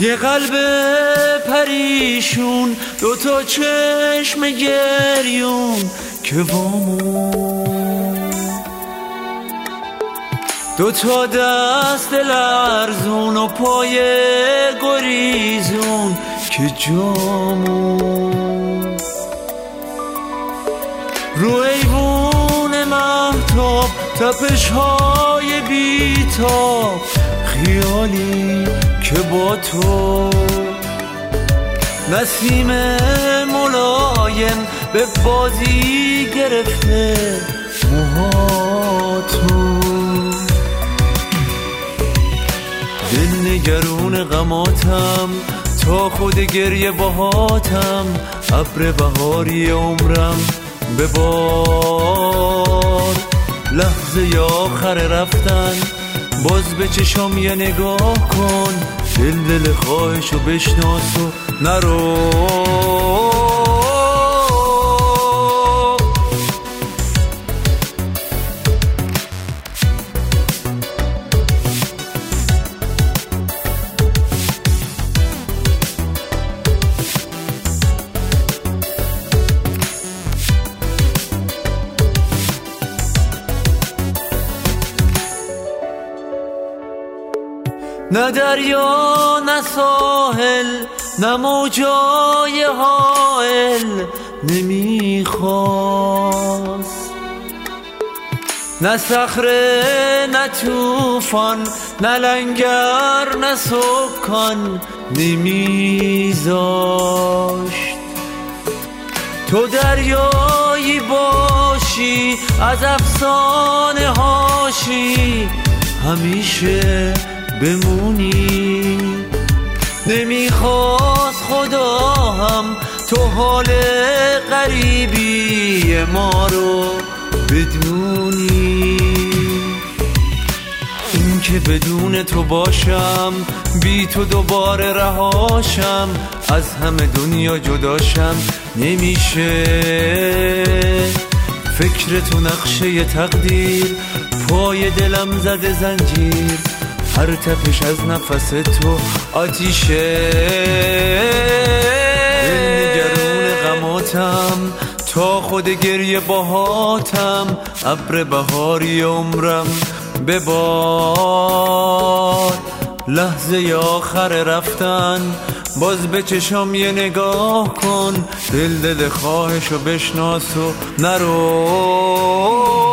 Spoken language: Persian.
یه قلب پریشون، دوتا چشم گریون که وامون، دوتا دست لرزون و پای گریزون که جامون، رو ایوون مهتاب تپش های بیتاب، خیالی که با تو، نسیم ملایم به بازی گرفته موهاتو، دل نگرون غماتم تا خود گریه باهاتم، ابر بهاری عمرم ببار، لحظه آخر رفتن باز به چشام یه نگاه کن، دل خواهشو بشناس و نرو. نه دریا نه ساحل نه موجای حائل نمیخواست، نه صخره نه طوفان نه لنگر نه سکان نمیذاشت، تو دریایی باشی از افسانه هاشی همیشه بمونی، نمیخواست خدا هم تو حال غریبی ما رو بدونی، این که بدون تو باشم بی تو دوباره رهاشم، از همه دنیا جداشم نمیشه، فکر تو نقشه تقدیر پای دلم زده زنجیر، هر تپش از نفس تو آتیشه، دل نگرون غماتم تا خود گریه باهاتم، ابر بهاری عمرم ببار، لحظه آخر رفتن باز به چشام یه نگاه کن، دل خواهشو بشناس و نرو.